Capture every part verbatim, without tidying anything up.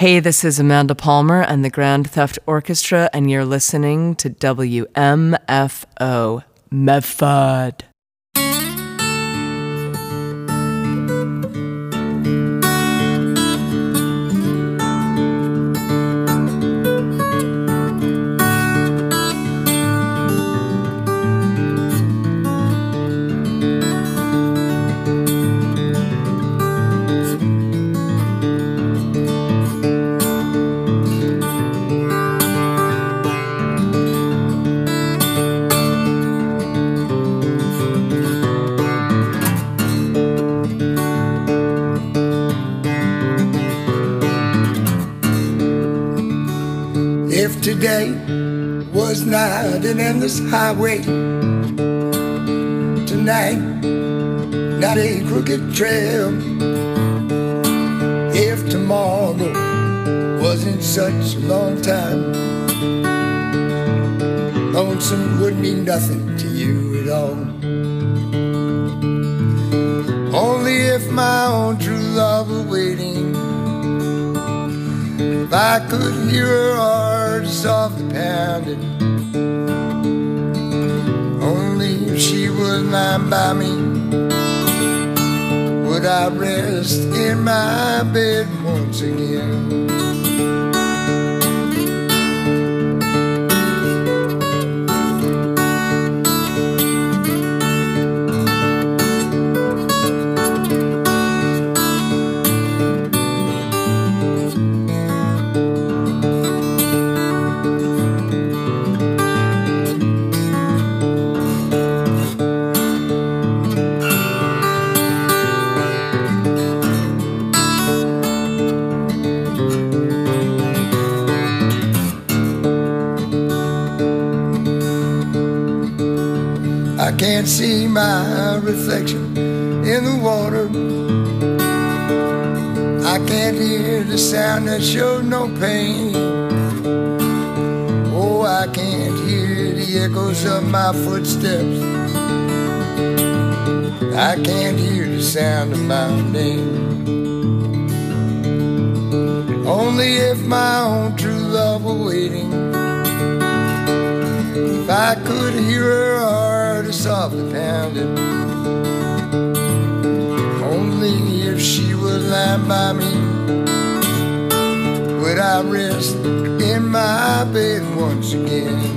Hey, this is Amanda Palmer and the Grand Theft Orchestra, and you're listening to W M F O, Medford. Today was not an endless highway. Tonight, not a crooked trail. If tomorrow wasn't such a long time, lonesome would mean nothing to you at all. Only if my own true love were waiting, if I could hear her heart softly pounding, only if she was lying by me would I rest in my bed once again. I can't see my reflection in the water. I can't hear the sound that shows no pain. Oh, I can't hear the echoes of my footsteps. I can't hear the sound of my name. Only if my own true love were waiting, if I could hear her heart softly pounding, only if she was lying by me would I rest in my bed once again.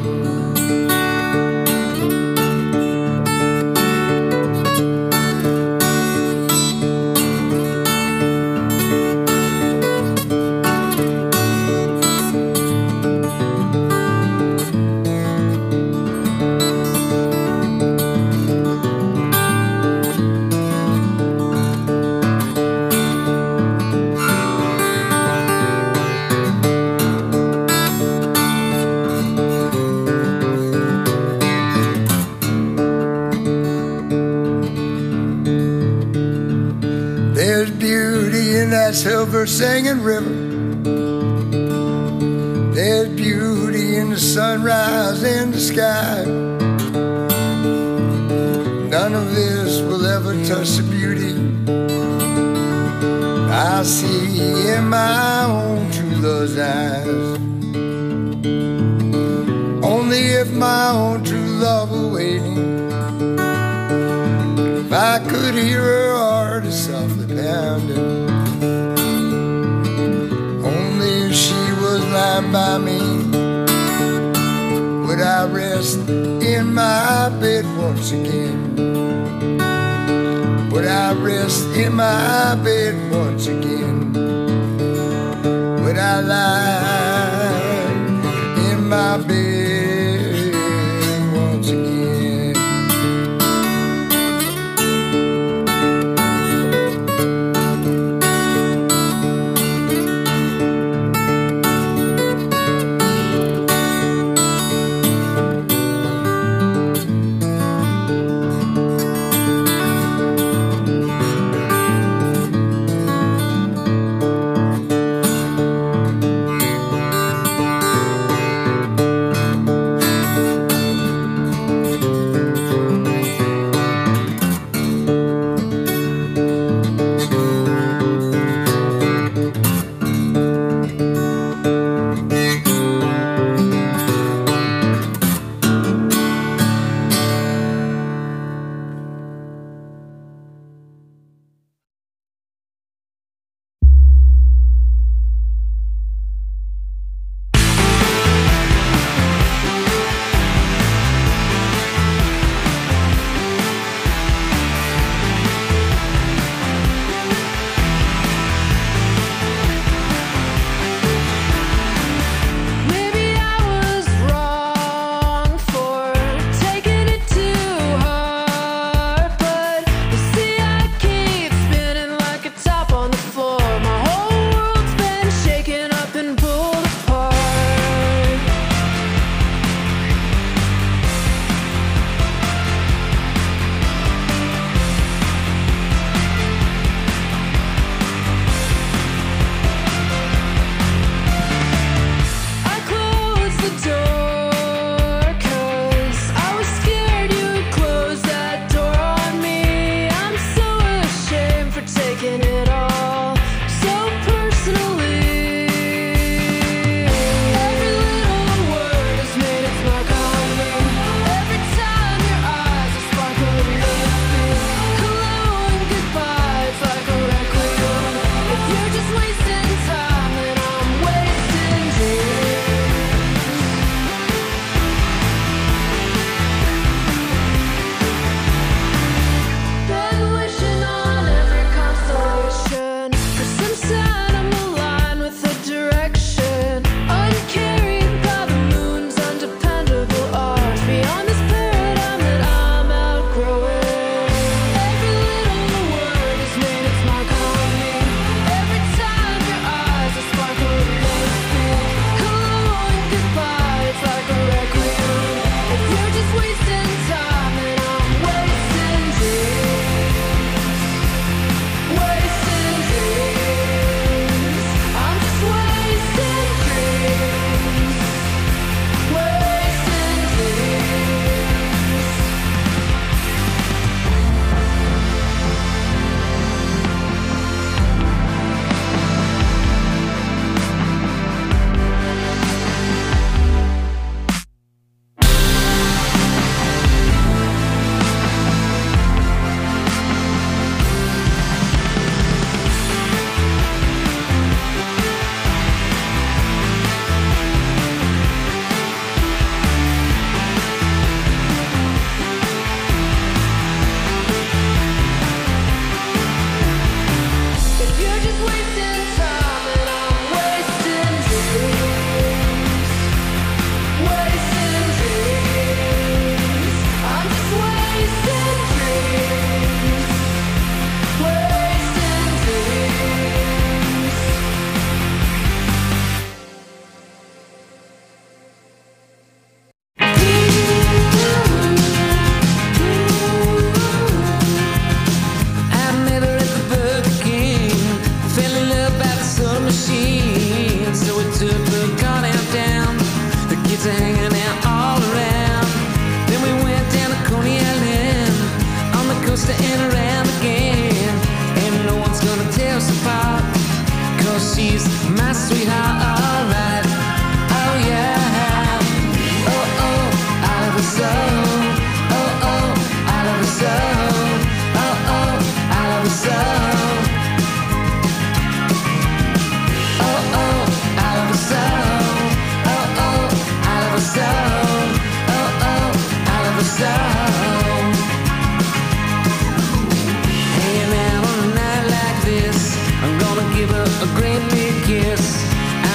There's beauty in that silver singing river. There's beauty in the sunrise in the sky. None of this will ever touch the beauty I see in my own true love's eyes. Only if my own true love were waiting, if I could hear her heart softly pounding, only if she was lying by me would I rest in my bed once again. Would I rest in my bed once again? Would I lie in my bed once again? sweetheart, alright. Oh yeah. Oh oh, I love you so. Oh oh, I love you so. Oh oh, I love you so. Oh oh, I love you so. Oh oh, I love you so. Oh oh, I love you so. Hey man, on a night like this, I'm gonna give her a great big kiss.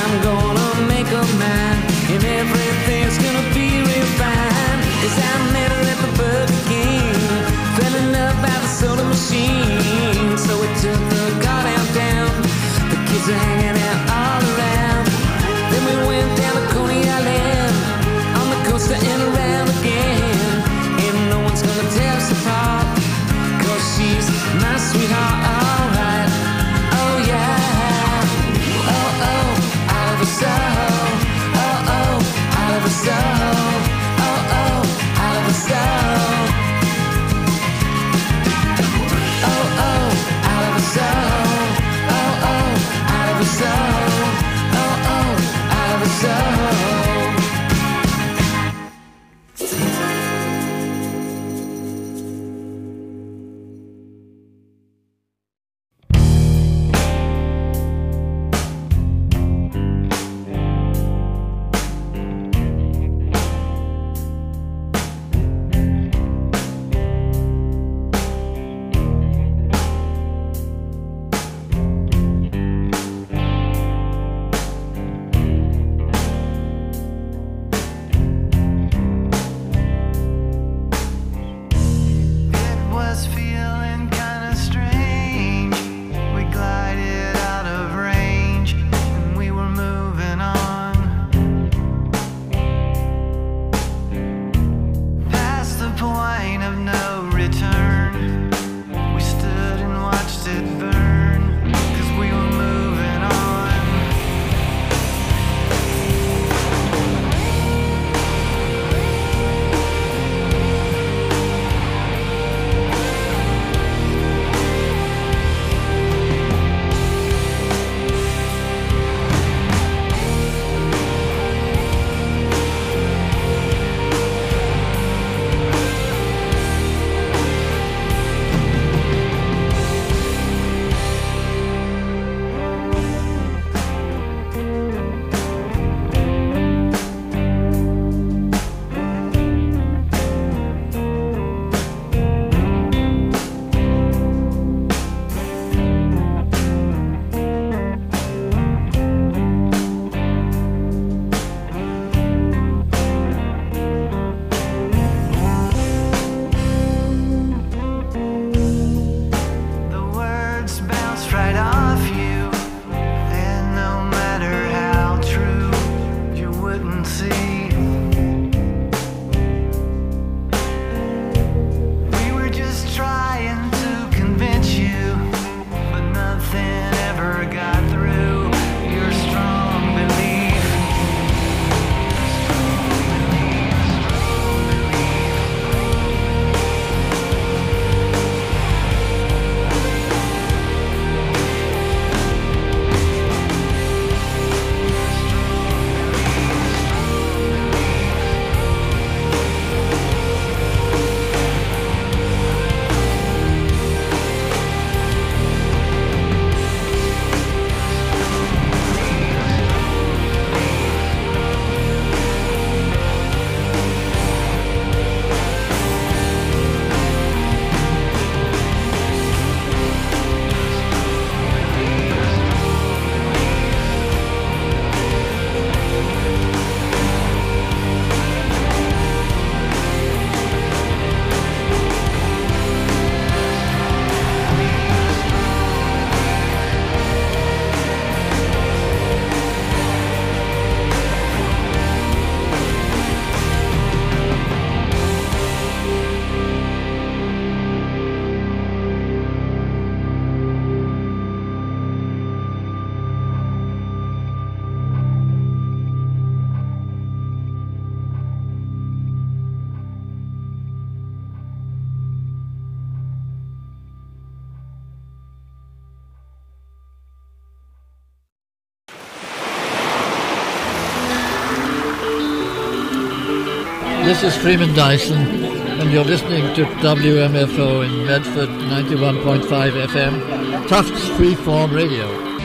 This is Freeman Dyson, and you're listening to W M F O in Medford, ninety-one point five F M, Tufts Freeform Radio.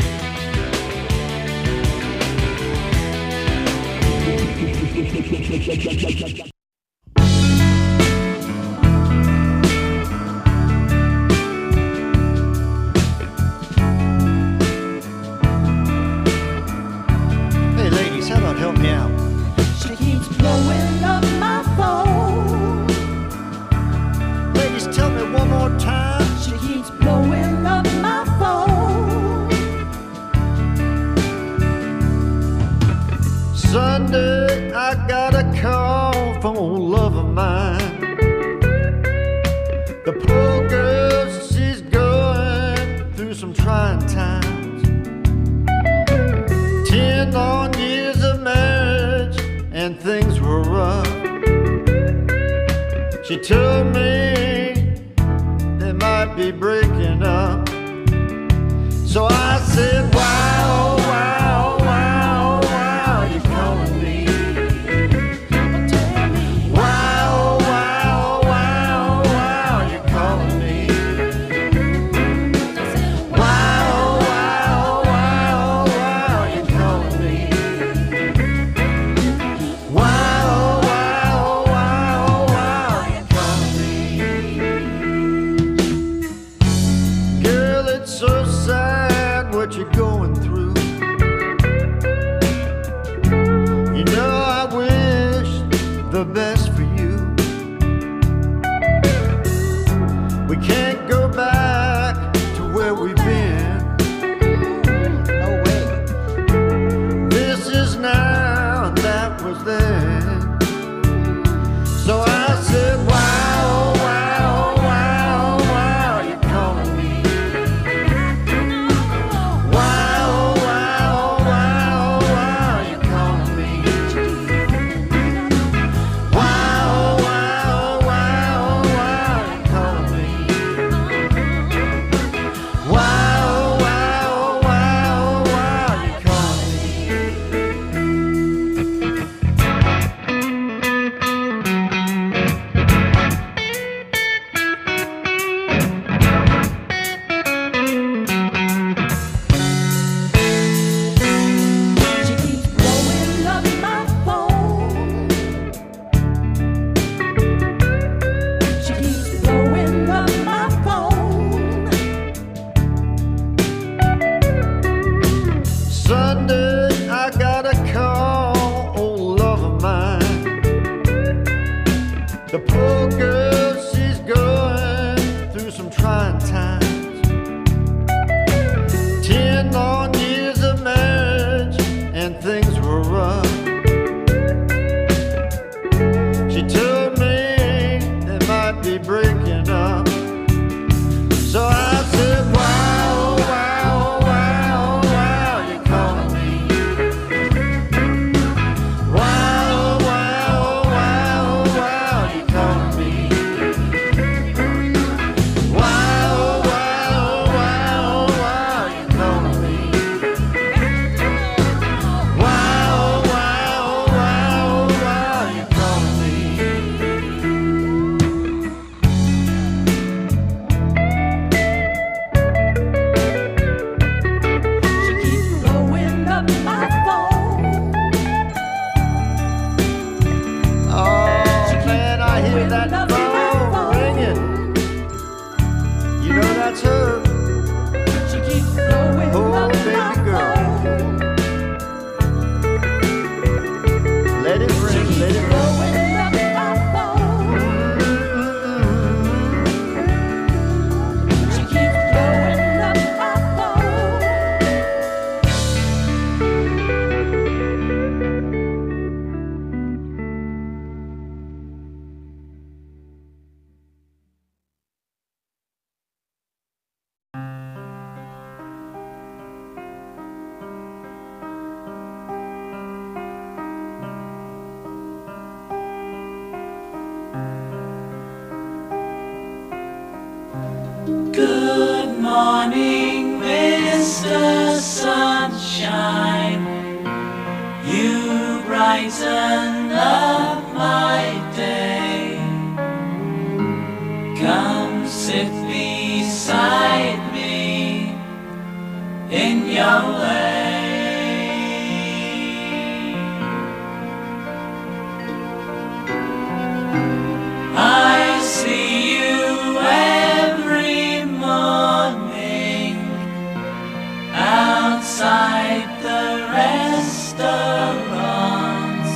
Hey ladies, how about help me out? She keeps blowing up my phone. Ladies, tell me one more time. She keeps blowing up my phone. Sunday, I got a call from a old love of mine. The poor girl, she's going through some trying times. Ten long years of marriage and things were rough. She told me they might be breaking up. So I said, wow, wow, wow, wow, you calling me? Wow, wow, wow, wow, you calling me? Wow, wow, wow, wow, you calling me? Wow, wow, wow, wow, you calling me? Girl, it's so sad what you're going through. You know I wish the best for you. We can't go back to where we've been. No way. This is now, that was then. So I said, wow, wow, wow, wow, you calling me? Wow, wow, wow, wow, you calling me? Wow, wow, wow, wow, you calling me? Wow, wow, wow, wow, you calling me? She keeps blowing up my phone. She keeps blowing up my phone. Sunday, I got a call, old love of mine. The poor girl, she's going through some trying times. Ten long years of marriage and things were rough. She told me they might be breaking up. So I said, wow, wow, wow, wow, you calling me? Wow, wow, wow, wow, you calling me? Wow, wow, wow, wow, you calling me? Wow, wow, wow, wow, you calling me? She keeps blowing up my phone. Oh man, I hear that phone ringing. You know that's her. She keeps blowing Oh, up my baby girl. phone. Let it ring, let it ring. Blowing up my phone. She keeps blowing up my phone. Good morning, Mister Sunshine. You brighten up my day. in your way. I see you every morning outside the restaurants.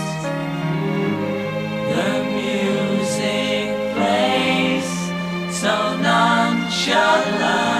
The music plays so nonchalant.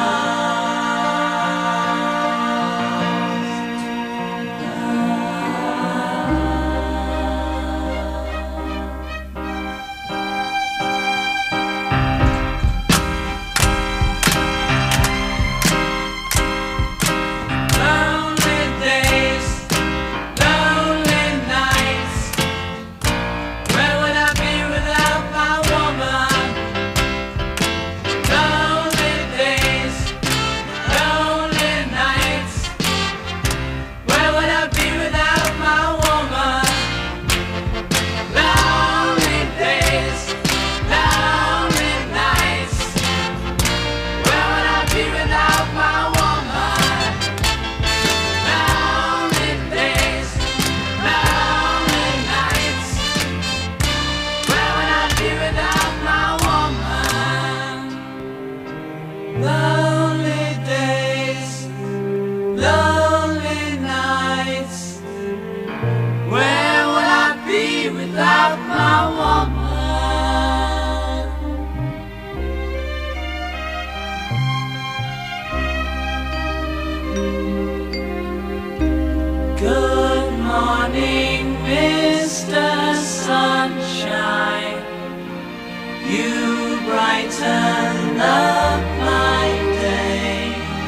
Good morning, Mister Sunshine. You brighten up my day.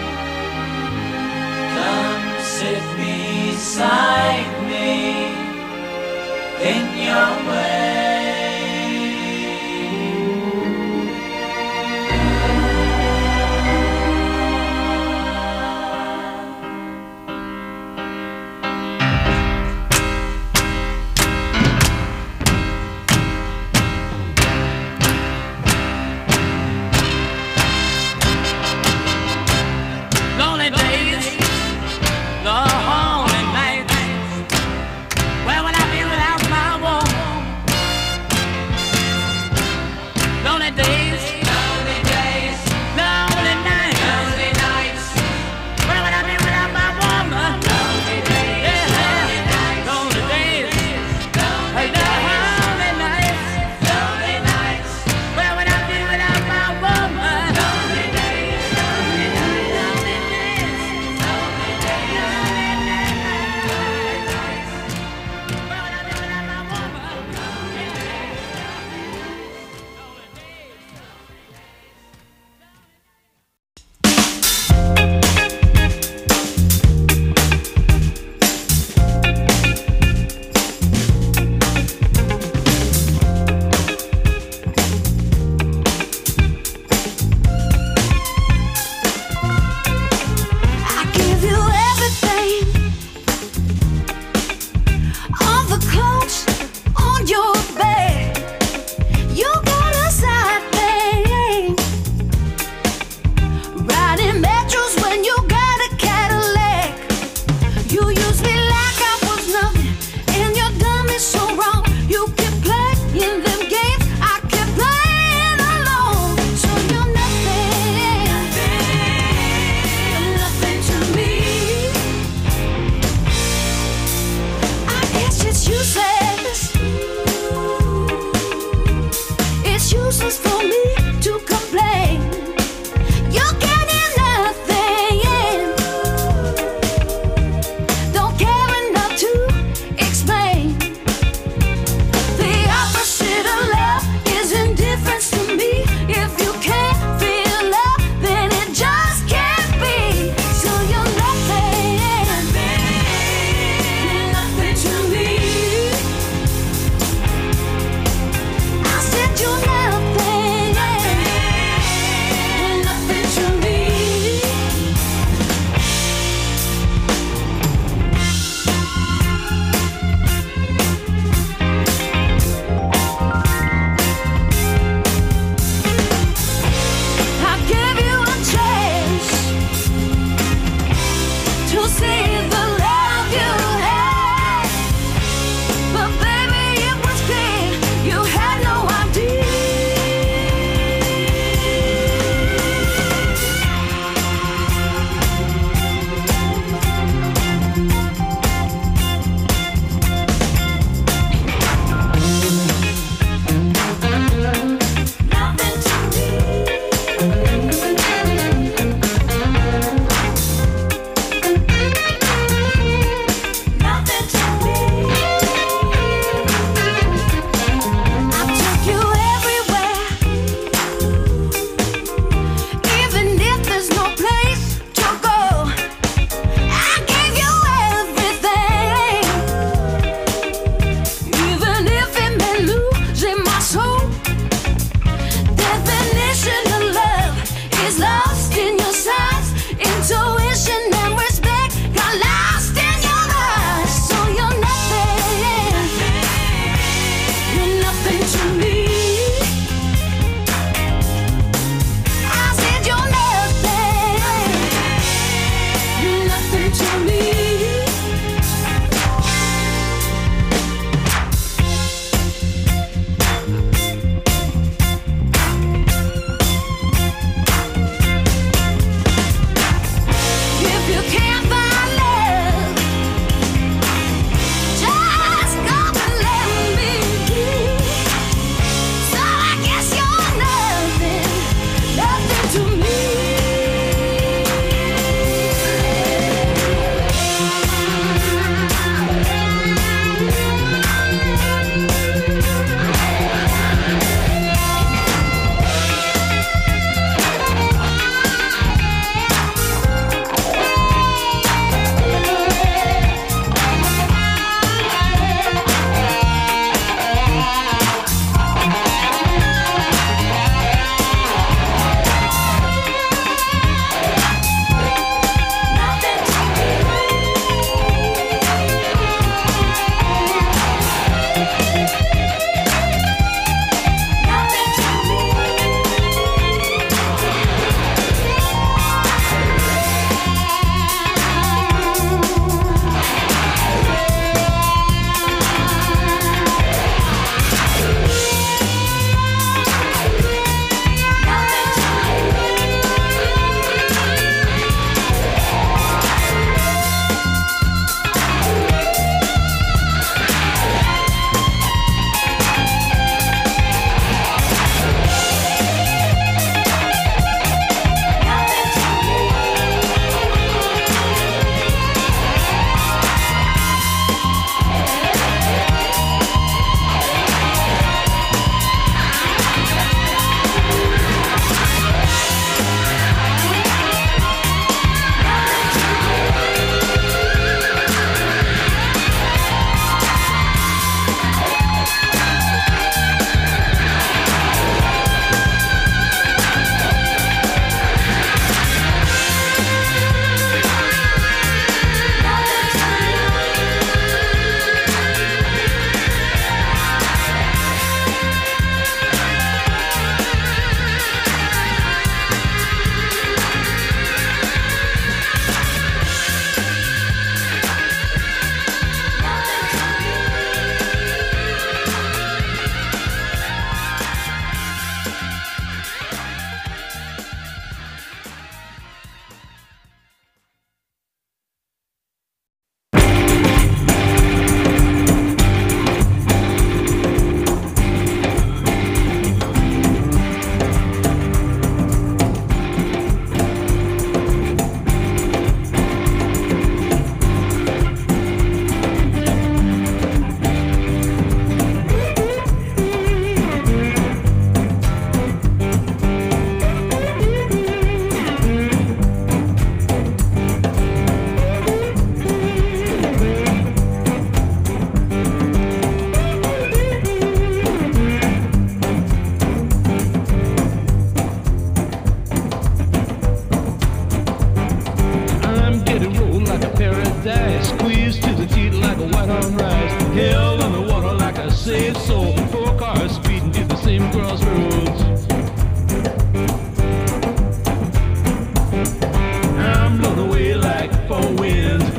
Come sit beside me in your way.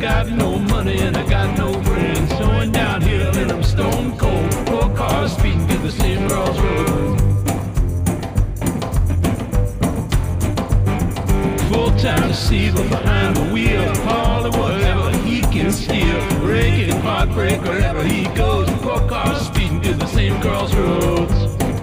got no money and I got no friends. Going downhill and I'm stone cold. Four cars speeding to the same crossroads. Full-time deceiver behind the wheel. All of whatever he can steal. Breaking heartbreak wherever he goes. Four cars speeding to the same crossroads.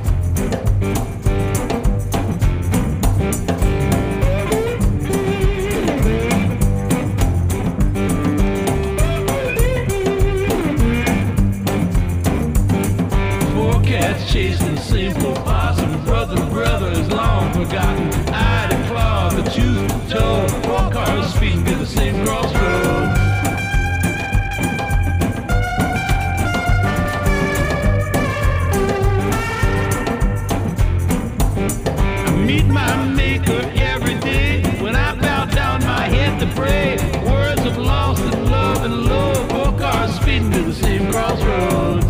Four cats chasing the same opossum. Brother, brother is long forgotten. Eye to claw, the tooth to toe. Four cars speeding to the same crossroads. Meet my maker every day. When I bow down my head to pray, words of loss and love and love. Four cars speeding to the same crossroads.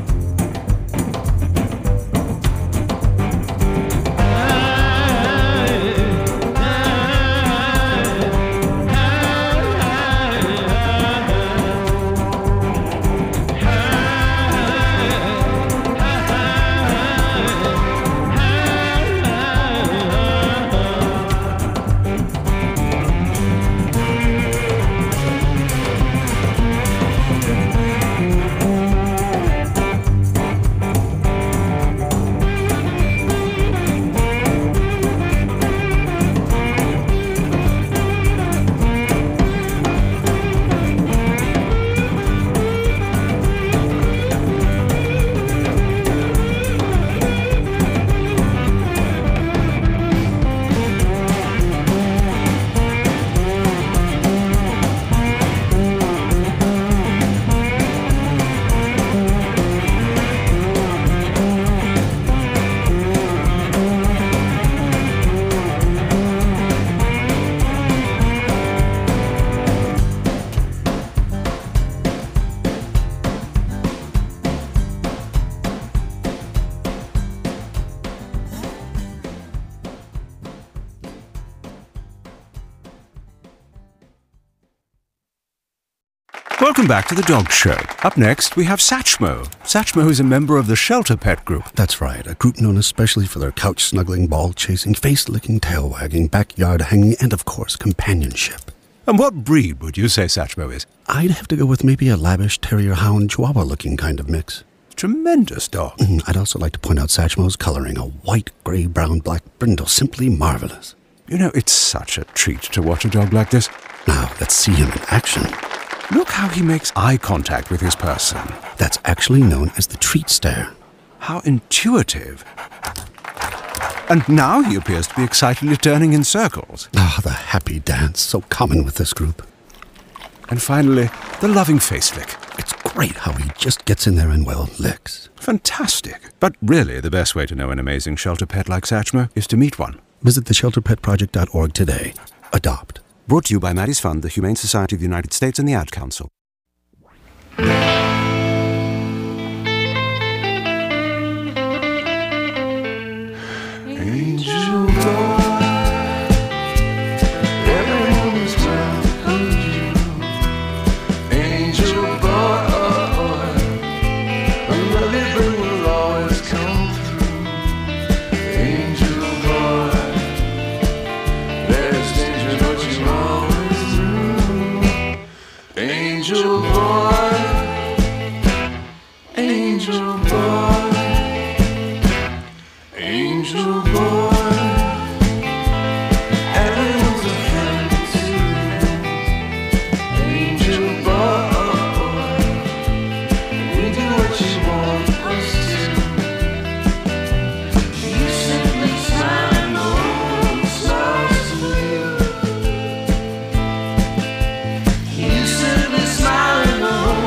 Welcome back to the Dog Show. Up next, we have Satchmo. Satchmo is a member of the Shelter Pet Group. That's right, a group known especially for their couch-snuggling, ball-chasing, face-licking, tail-wagging, backyard-hanging, and, of course, companionship. And what breed would you say Satchmo is? I'd have to go with maybe a lavish terrier-hound chihuahua-looking kind of mix. Tremendous dog. Mm, I'd also like to point out Satchmo's coloring, a white, grey, brown, black brindle, simply marvelous. You know, it's such a treat to watch a dog like this. Now, let's see him in action. Look how he makes eye contact with his person. That's actually known as the treat stare. How intuitive. And now he appears to be excitedly turning in circles. Ah, the happy dance, so common with this group. And finally, the loving face lick. It's great how he just gets in there and, well, licks. Fantastic. But really, the best way to know an amazing shelter pet like Satchmo is to meet one. Visit the shelter pet project dot org today. Adopt. Brought to you by Maddie's Fund, the Humane Society of the United States, and the Ad Council. Angel boy, everyone's trying to hold you. Angel boy, a lovely bird will always come through. Angel boy, there's danger but you always do. Angel boy, angel boy, angel boy. Everyone's a friend too. Angel boy, we do what you want us to. You simply smile and no one smiles to you. You simply smile and no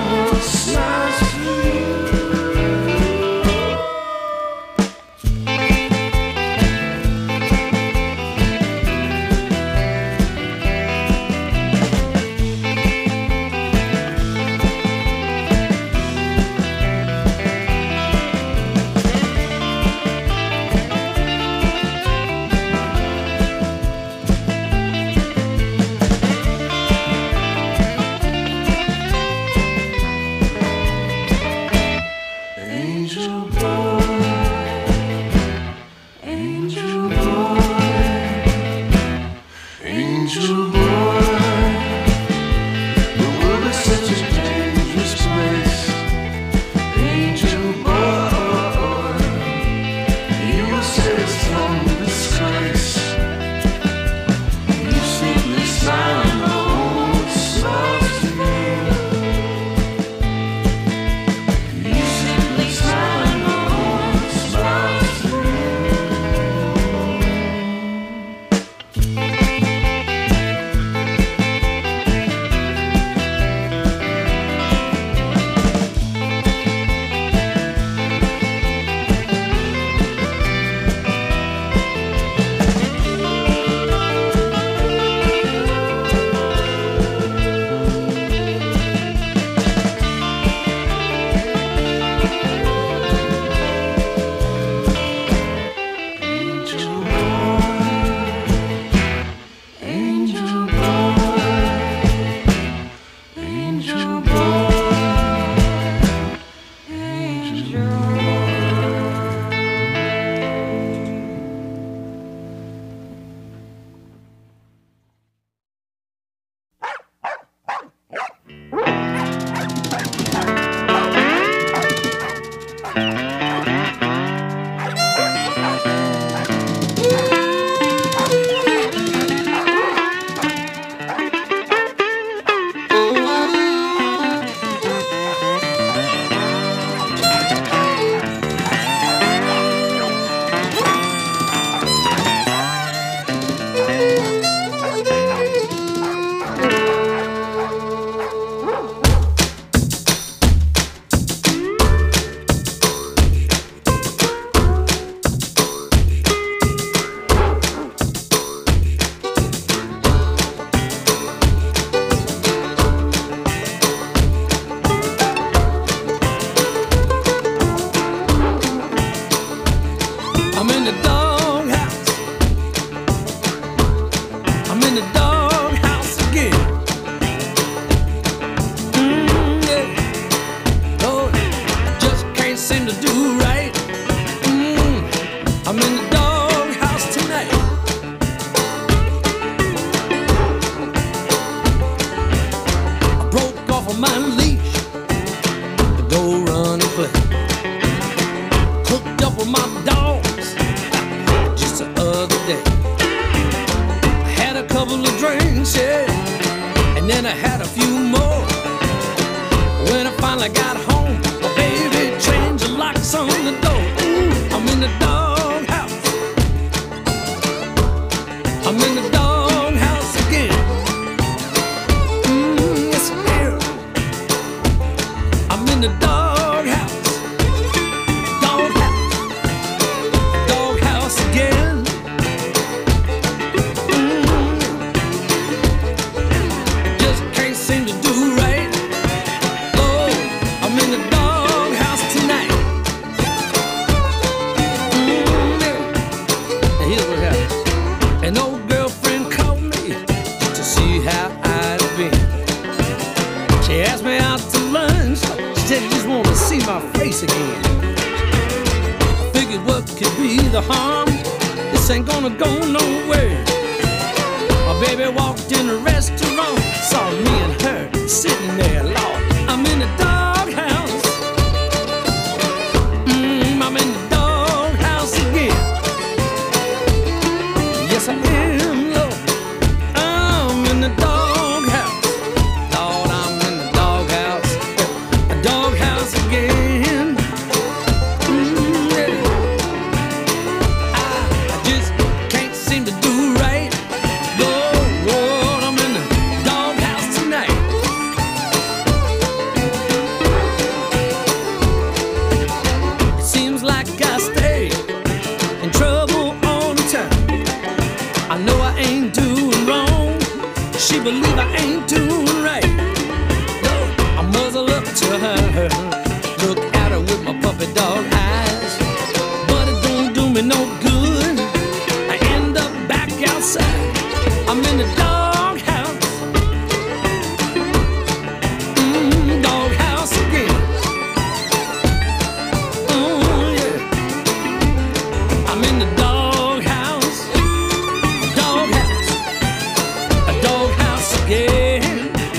of my leash to go run and play. Hooked up with my dogs just the other day. I had a couple of drinks, yeah, and then I had a few more. When I finally got home, my baby changed the locks on the door. Ooh, I'm in the doghouse. I'm in the doghouse again. Mm, yes, I am. I'm in the doghouse. Doghouse. Doghouse again. Mm, just can't seem to do right. Oh, I'm in the doghouse tonight. Mm, yeah. And here's what happened. An old girlfriend called me to see how I'd been. She asked me out to lunch. She said, "You just want to see my face again." I figured what could be the harm? This ain't gonna go nowhere. My baby walked in the restaurant, saw me and her sitting there. Lord, I'm in the doghouse. Mm, I'm in the doghouse again. Yes, I am, Lord. I'm in the doghouse. Lord, I'm in the doghouse. A doghouse again. Mm, yeah. I, I just can't seem to do right. Lord, Lord, I'm in the doghouse tonight. It seems like I stay in trouble all the time. I know I ain't doing wrong. She believe I ain't doing right. No, I muzzle up to her, look at her with my puppy dog eyes, but it don't do me no good. I end up back outside. I'm in the doghouse. Mm, doghouse again. Oh yeah. I'm in the doghouse. Doghouse, a doghouse again.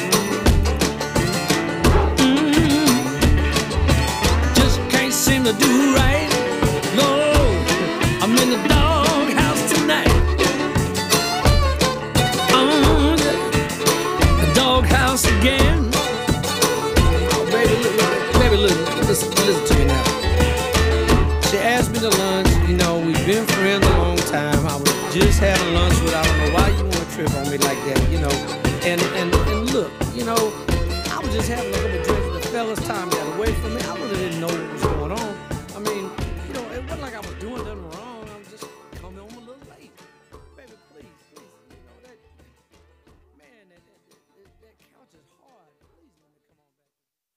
Mm, just can't seem to do right. No, I'm in the doghouse tonight. Oh, yeah. The doghouse again. Oh, baby, look, look, baby, look, listen, listen to me now. She asked me to lunch. You know, we've been friends a long time. I was just having lunch with her. I don't know why you want to trip on me like that, you know. And and and look, you know, I was just having a little drink. The fellas' time got away from me. I really didn't know what was going on. I mean, you know, it wasn't like I was doing nothing wrong. I was just coming home a little late. Baby, please, please, you know that. Man, that that, that, that couch is hard. Please let me come on back.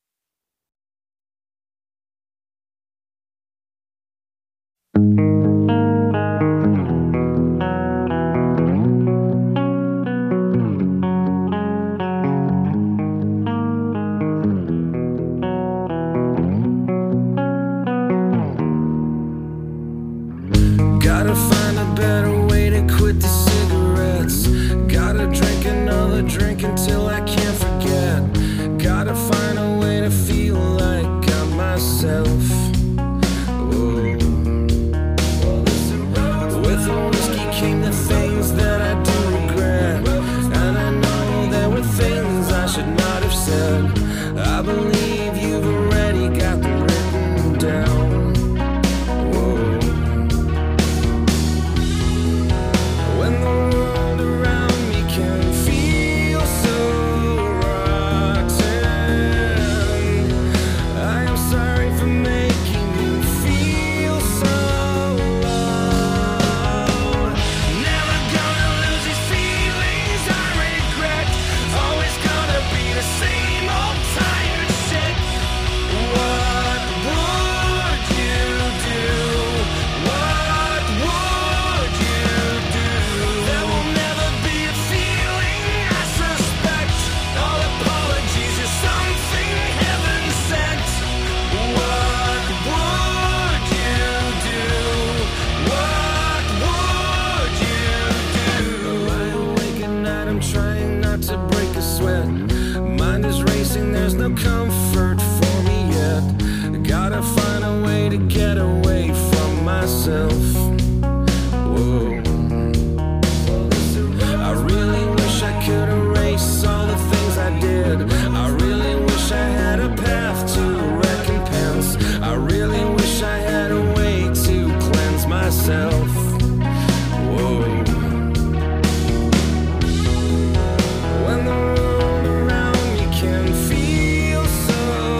Gotta find a better way to quit the cigarettes. Gotta drink another drink until I can't forget. Gotta find a way to feel like I'm myself. Whoa. With the whiskey came the things that I do regret. And I know there were things I should not have said. I believe you've already got them written down. When the world around me can feel so rotten, I am sorry for making you feel so low. Never gonna lose these feelings I regret. Always gonna be the same old tired shit. What would you do? What would you do? There will never be a feeling I suspect. All apologies are something heaven sent. What would you do? What would you do? I awake at night, I'm trying not to break a sweat. Mind is racing. missing, there's no comfort for me yet. I gotta find a way to get away from myself. Whoa. I really wish I could erase all the things I did. I really wish I had a path to recompense. I really wish I had a way to cleanse myself. Whoa. When the world around me can feel so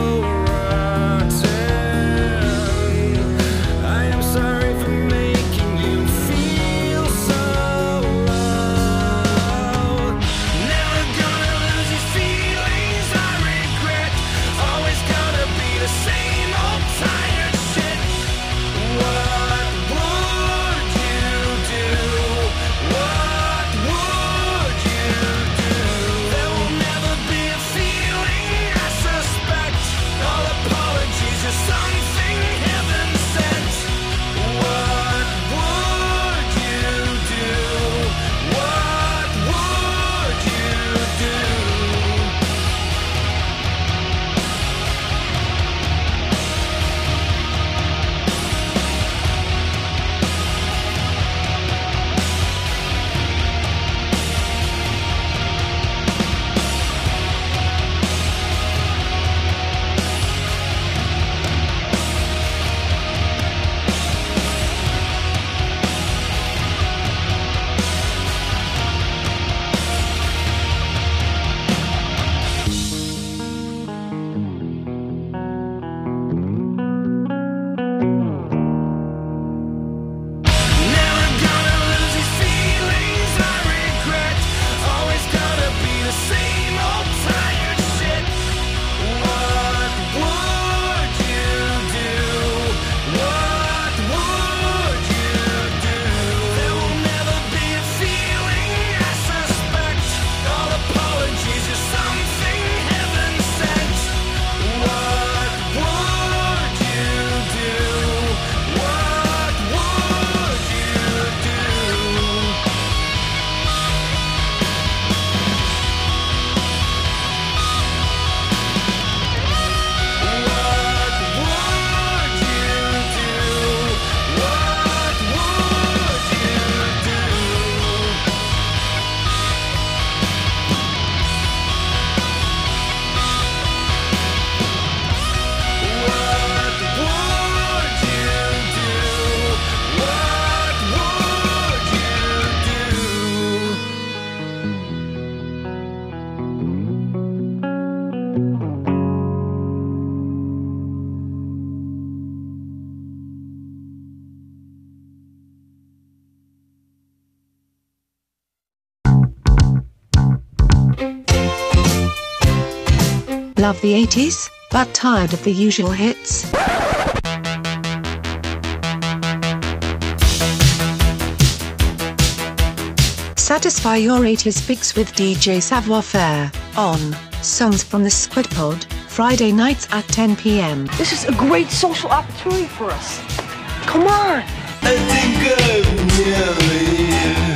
rotten, I am sorry for making you feel so low. Never gonna lose these feelings I regret. Always gonna be the same old tired shit. What would you do? What would you do? There will never be a feeling I suspect. All apologies are something heaven sent. What would you do? What would you do? Never gonna lose these feelings I regret. Always gonna be the same old tired shit. What would you do? What would you do? There will never be a feeling I suspect. All apologies are something heaven sent. What would you do? What would you do? What would you do? What would you do? What would you do? What would you do? Love the eighties, but tired of the usual hits? Satisfy your eighties fix with D J Savoir Faire on Songs from the Squid Pod, Friday nights at ten p m. This is a great social opportunity for us. Come on. I think I've nearly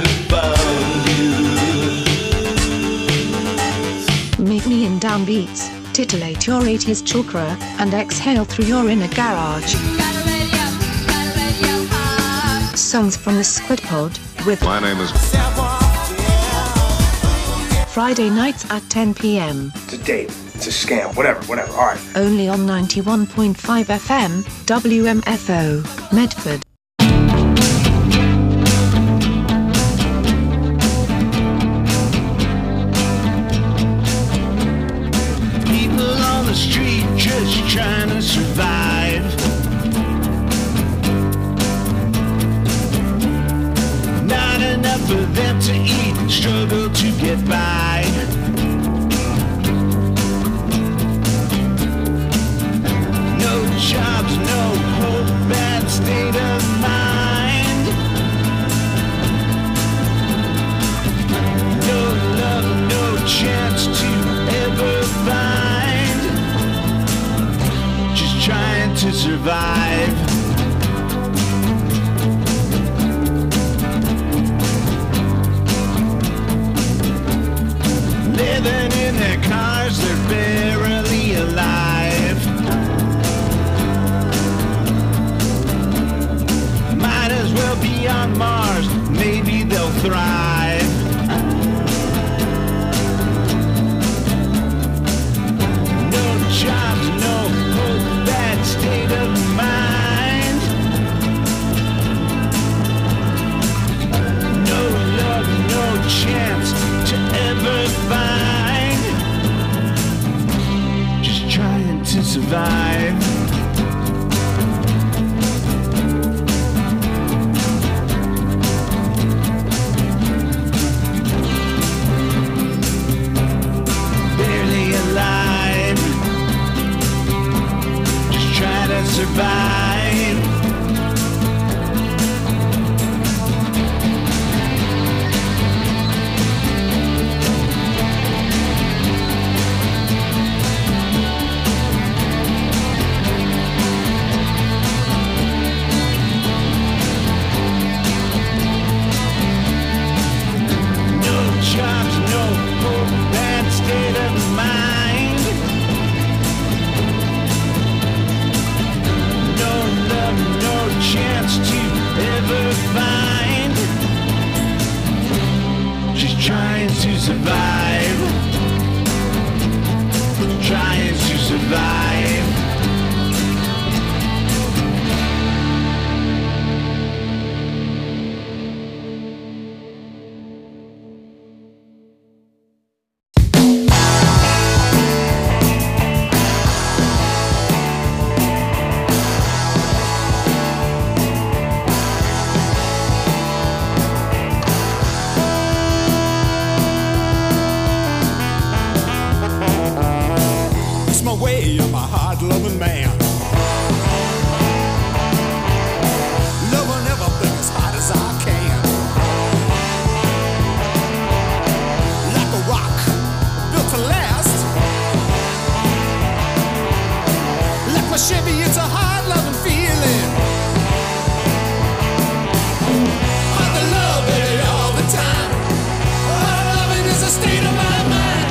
found you. Meet me in downbeats, titillate your eighties chakra, and exhale through your inner garage. Songs from the Squid Pod with My name is Friday nights at ten p m. It's a date. It's a scam. Whatever, whatever. All right. Only on ninety-one point five F M, W M F O, Medford. People on the street just trying to survive. Not enough for them to eat, struggle to get by. No jobs, no hope, bad state of mind. No love, no chance to ever find. Just trying to survive. Living in their cars, they're bearing survive. Barely alive, just try to survive. Jobs, no hope, bad state of mind. No love, no chance to ever find. She's trying to survive. Trying to survive. Loving man, loving everything as hard as I can, like a rock built to last. Like my Chevy, it's a hard loving feeling. Hard to love, baby, all the time. Hard loving is a state of my mind.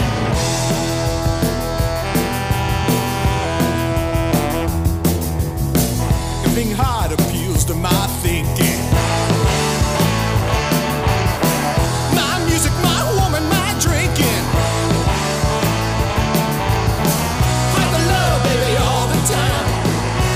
Hard appeals to my thinking. My music, my woman, my drinking. Hard to love, baby, all the time.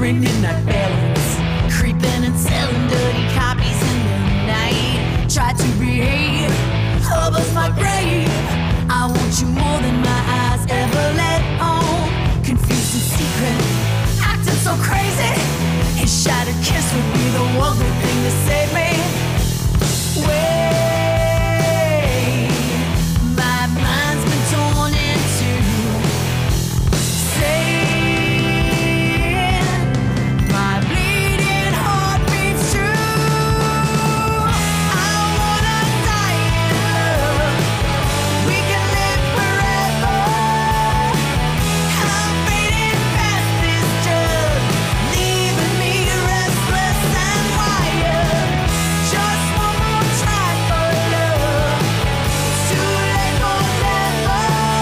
ringing like bells, creeping and selling dirty copies in the night. Try to behave, hovers my grave. I want you more than my eyes ever let on. Confused and secret, acting so crazy. His shattered kiss would be the one good thing to save me. Wait, my mind's been torn in two. Say my bleeding heart beats true. I wanna die in love. We can live forever. I'm fading past this drug, leaving me restless and wired. Just one more try for love. It's too late for never.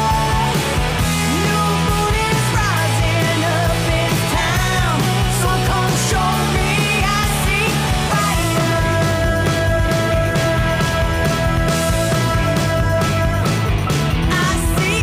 New moon is rising up in town, so come show me I see fire. I see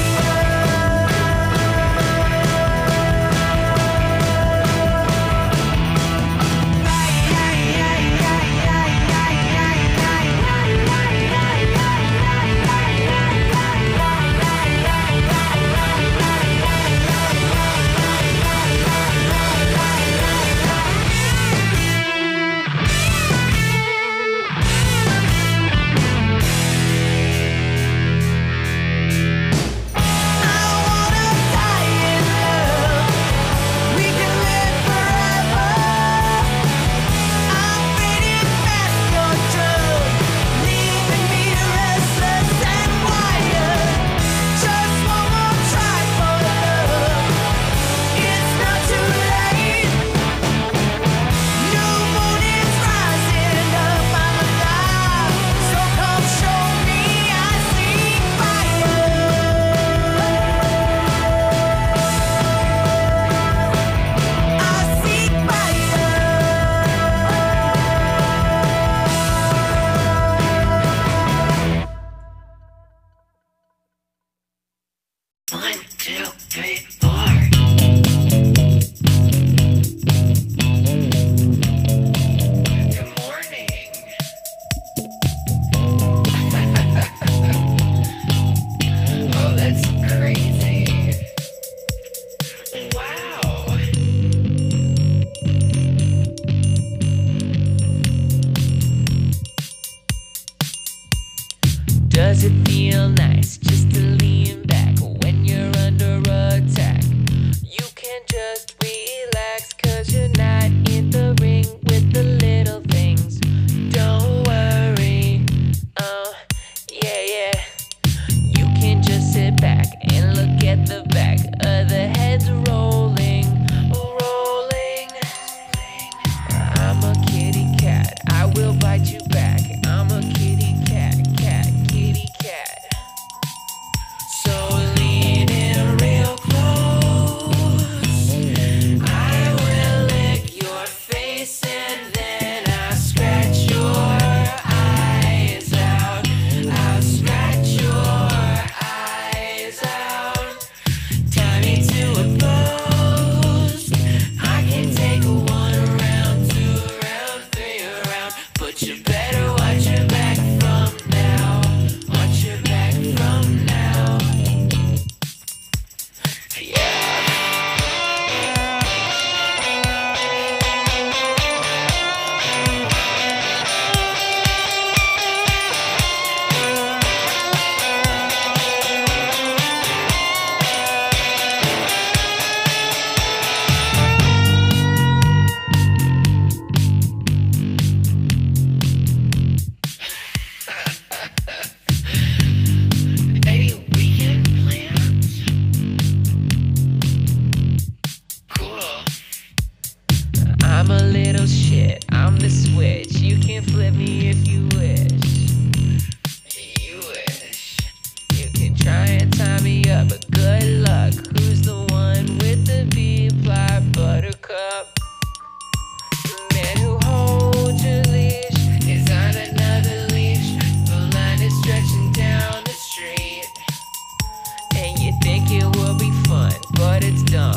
one, two, three, four. Good morning. Oh, that's crazy. Wow. Does it feel nice just to lean back when you're under attack? You can just relax, cause you're not in the ring with the little things. Don't worry, oh, yeah, yeah. You can just sit back and look at the back of the heads roll.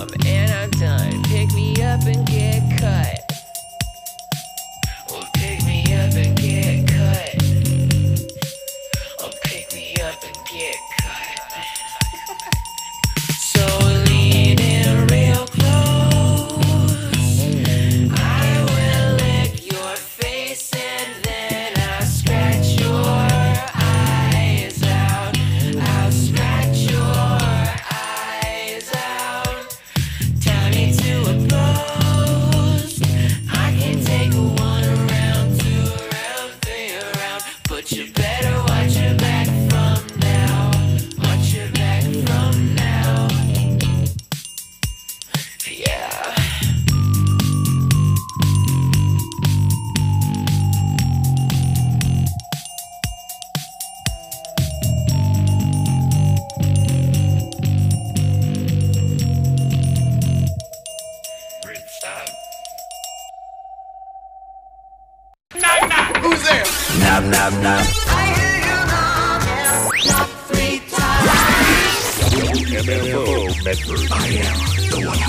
up and I'm done. Pick me up and get cut. Well, pick me up and get cut. Oh, pick me up and get cut. So lean in real close. I will lick your face and then I'll scratch your eyes out. I'll scratch your eyes out. Tie me to a post. I can take a one around, two around, three around. But you better watch your back from now. Watch your back from now. Yeah. Who's there? Knock, knock, knock. I hear you knock, knock three times. M F O Medford. I am the one you